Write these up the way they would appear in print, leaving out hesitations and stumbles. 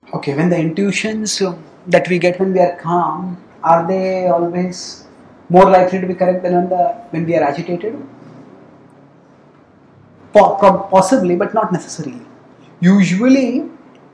Okay, when the intuitions that we get when we are calm, are they always more likely to be correct than when we are agitated? Possibly, but not necessarily. Usually,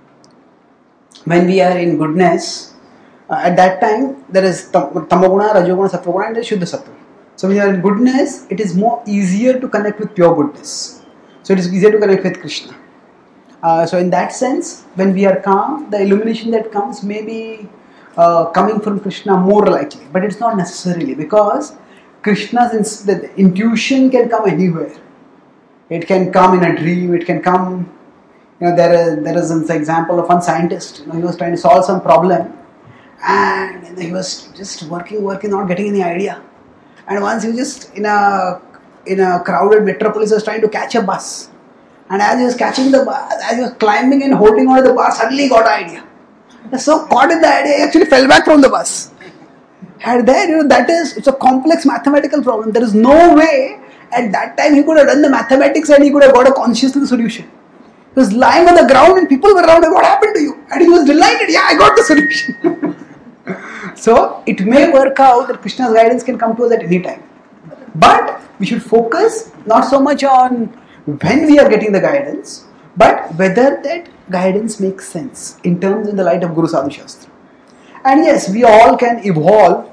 when we are in goodness, at that time there is tamoguna, rajoguna, sattva and shuddha sattva. So when you are in goodness, it is more easier to connect with pure goodness. So it is easier to connect with Krishna. So in that sense, when we are calm, the illumination that comes may be coming from Krishna more likely, but it's not necessarily, because Krishna's the intuition can come anywhere. It can come in a dream. It can come. There is an example of one scientist. He was trying to solve some problem, and he was just working, not getting any idea. And once he was just in a crowded metropolis, was trying to catch a bus. And as he was catching the bus, as he was climbing and holding on to the bus, suddenly he got an idea. He was so caught in the idea, he actually fell back from the bus. And then, it's a complex mathematical problem. There is no way at that time he could have done the mathematics and he could have got a conscious to the solution. He was lying on the ground and people were around him, what happened to you? And he was delighted, yeah, I got the solution. So, it may work out that Krishna's guidance can come to us at any time. But we should focus not so much on when we are getting the guidance, but whether that guidance makes sense in the light of Guru Sadhu Shastra. And yes, we all can evolve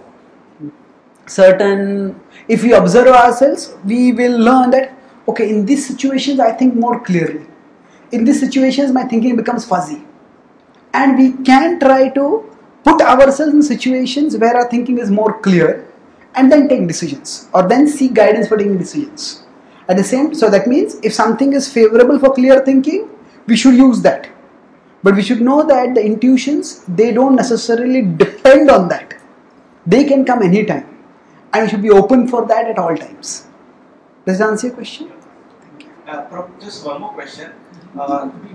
certain, if we observe ourselves, we will learn that, okay, in these situations I think more clearly. In these situations my thinking becomes fuzzy. And we can try to put ourselves in situations where our thinking is more clear and then take decisions, or then seek guidance for taking decisions. At the same, so that means if something is favorable for clear thinking, we should use that. But we should know that the intuitions, they don't necessarily depend on that. They can come anytime. And we should be open for that at all times. Does that answer your question? Just one more question.